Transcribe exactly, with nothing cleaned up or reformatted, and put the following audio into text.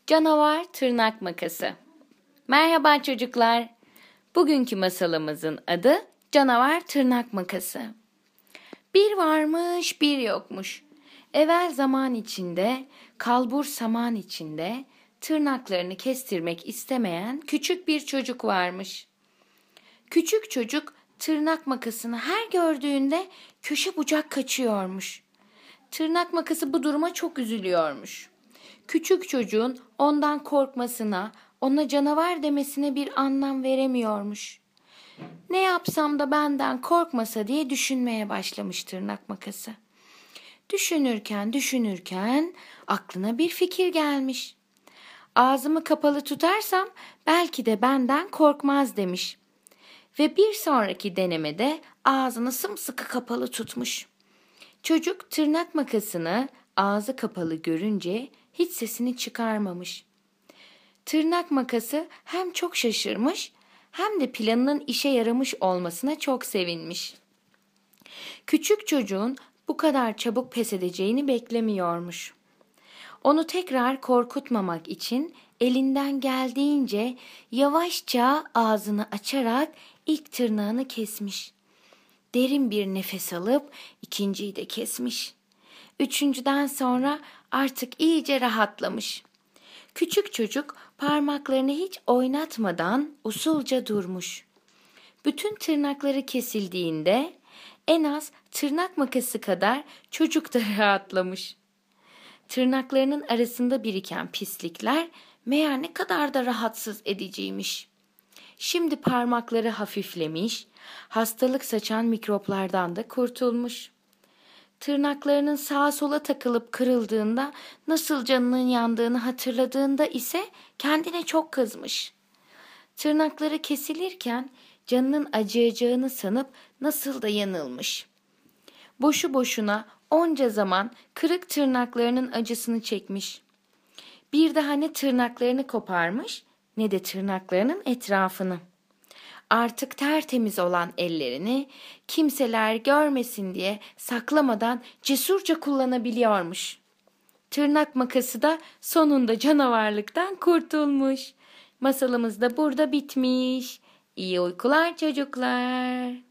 Canavar tırnak makası. Merhaba çocuklar. Bugünkü masalımızın adı Canavar tırnak makası. Bir varmış, bir yokmuş. Evvel zaman içinde, kalbur saman içinde tırnaklarını kestirmek istemeyen küçük bir çocuk varmış. Küçük çocuk tırnak makasını her gördüğünde köşe bucak kaçıyormuş. Tırnak makası bu duruma çok üzülüyormuş. Küçük çocuğun ondan korkmasına, ona canavar demesine bir anlam veremiyormuş. Ne yapsam da benden korkmasa diye düşünmeye başlamış tırnak makası. Düşünürken düşünürken aklına bir fikir gelmiş. Ağzımı kapalı tutarsam belki de benden korkmaz demiş. Ve bir sonraki denemede ağzını sımsıkı kapalı tutmuş. Çocuk tırnak makasını ağzı kapalı görünce hiç sesini çıkarmamış. Tırnak makası hem çok şaşırmış hem de planının işe yaramış olmasına çok sevinmiş. Küçük çocuğun bu kadar çabuk pes edeceğini beklemiyormuş. Onu tekrar korkutmamak için elinden geldiğince yavaşça ağzını açarak ilk tırnağını kesmiş. Derin bir nefes alıp ikinciyi de kesmiş. Üçüncüden sonra artık iyice rahatlamış. Küçük çocuk parmaklarını hiç oynatmadan usulca durmuş. Bütün tırnakları kesildiğinde en az tırnak makası kadar çocuk da rahatlamış. Tırnaklarının arasında biriken pislikler meğer ne kadar da rahatsız ediciymiş. Şimdi parmakları hafiflemiş, hastalık saçan mikroplardan da kurtulmuş. Tırnaklarının sağa sola takılıp kırıldığında nasıl canının yandığını hatırladığında ise kendine çok kızmış. Tırnakları kesilirken canının acıyacağını sanıp nasıl da yanılmış. Boşu boşuna onca zaman kırık tırnaklarının acısını çekmiş. Bir daha ne tırnaklarını koparmış ne de tırnaklarının etrafını. Artık tertemiz olan ellerini kimseler görmesin diye saklamadan cesurca kullanabiliyormuş. Tırnak makası da sonunda canavarlıktan kurtulmuş. Masalımız da burada bitmiş. İyi uykular çocuklar.